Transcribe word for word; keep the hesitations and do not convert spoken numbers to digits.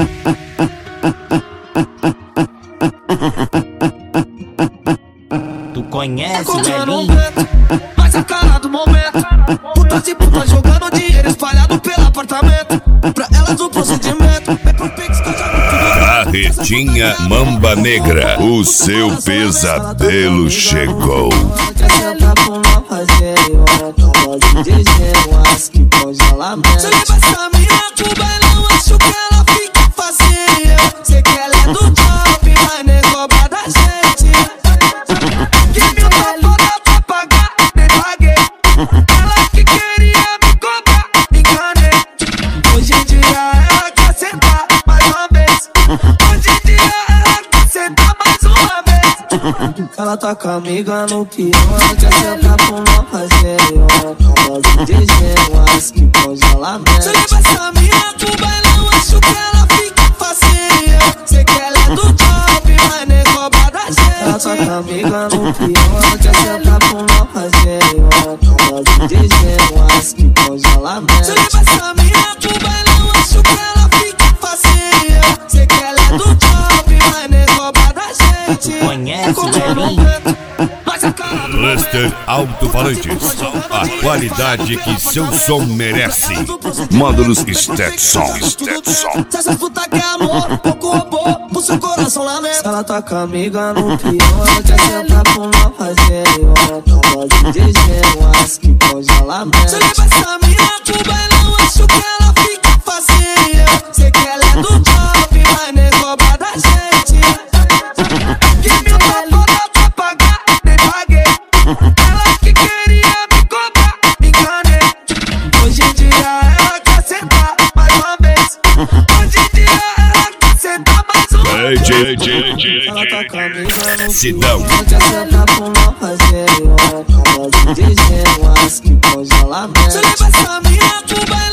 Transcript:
Tu conhece o Elinho? Mas a cara do momento. Putas e putas jogando dinheiro espalhado pelo apartamento. Pra elas o procedimento é pro Pix que eu já vi tudo. Carretinha Mamba Negra, o seu pesadelo chegou. Quer sentar com uma parceria, acabou de dizer, eu acho que congelamento. Se leva essa mina pro bailão, acho que ela fica facinha. Sei que ela é do top, mas nem cobra da gente. Que me tá toda pra pagar, nem paguei. Ela que queria me cobrar, me enganei. Hoje em dia ela quer sentar mais uma vez. Hoje em dia ela quer sentar mais uma vez. Ela tá com a amiga no peão, ela quer sentar com uma parceria. Acabou de dizer, eu acho que congelamento. Se eu levar essa mina pro bailão, acho que ela fica facinha. Sei que ela é do top, mas nem cobra da gente. Ela tá com a amiga no peão, ela quer sentar com uma parceria. Acabou de dizer, eu acho que congelamento. Se eu levar essa mina pro bailão, acho que ela fica facinha. Sei que ela é do top, mas nem cobra da gente. Conhece o Elinho? Cluster Alto-Falantes, a qualidade que seu som merece. Módulos Stetson. Stetson. Se essa puta quer amor, pouco robô, pro seu coração lá dentro. Ela tá com a amiga no peão, ela quer sentar com uma parceria. Acabou de dizer, eu acho que congelamento. Se eu levar essa mina pro bailão, acho que ela fica facinha. Sei que ela é do top, mas nem cobra da gente. Que me tá toda pra pagar, nem paguei. Ela que queria me cobrar, me enganei. Hoje em dia ela quer sentar mais uma vez. Hoje em dia ela quer sentar mais uma vez. Ela tá com a amiga no Sidão. ela quer sentar com uma parceria. Acabou de dizer, eu acho que congelamento. Se eu levar essa mina pro bailão,